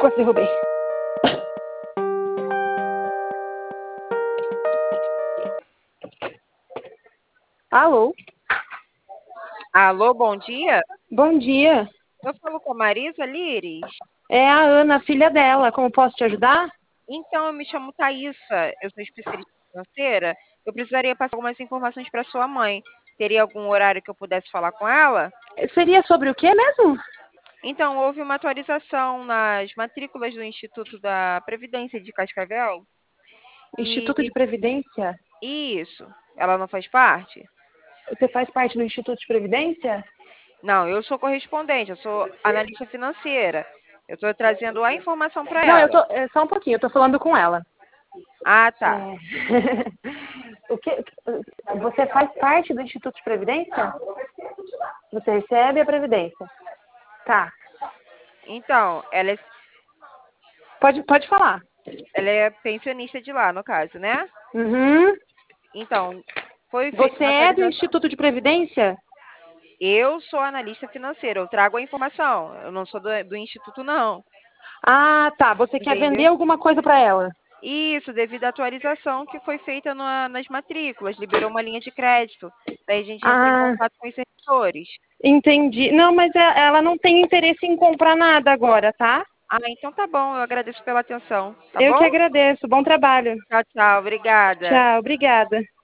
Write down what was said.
quase derrubei. Alô? Alô, bom dia. Bom dia. Eu falo com a Marisa Lires. É a Ana, filha dela. Como posso te ajudar? Então, eu me chamo Thaísa, eu sou especialista financeira. Eu precisaria passar algumas informações para sua mãe. Teria algum horário que eu pudesse falar com ela? Seria sobre o que mesmo? Então, houve uma atualização nas matrículas do Instituto da Previdência de Cascavel. Instituto de E Previdência? isso, ela não faz parte? Você faz parte do Instituto de Previdência? Não, eu sou correspondente, eu sou analista financeira. Eu estou trazendo a informação para Não, eu ela. tô. Só um pouquinho, eu tô falando com ela. Ah, tá. É. O que, você faz parte do Instituto de Previdência? Você recebe a Previdência? Tá. Então, Pode falar. ela é pensionista de lá, no caso, né? Uhum. Então, foi feita Você uma é do atualização. Instituto de Previdência? Eu sou analista financeira, eu trago a informação. Eu não sou do Instituto, não. Ah, tá. Você quer vender Entendeu? alguma coisa para ela? Isso, devido à atualização que foi feita nas matrículas, liberou uma linha de crédito. Daí a gente entra em Ah, contato com os servidores. entendi. Não, mas ela não tem interesse em comprar nada agora, tá? Ah, então tá bom, eu agradeço pela atenção. Tá Eu que bom? agradeço. Bom trabalho. Tchau, tchau, obrigada. Tchau, obrigada.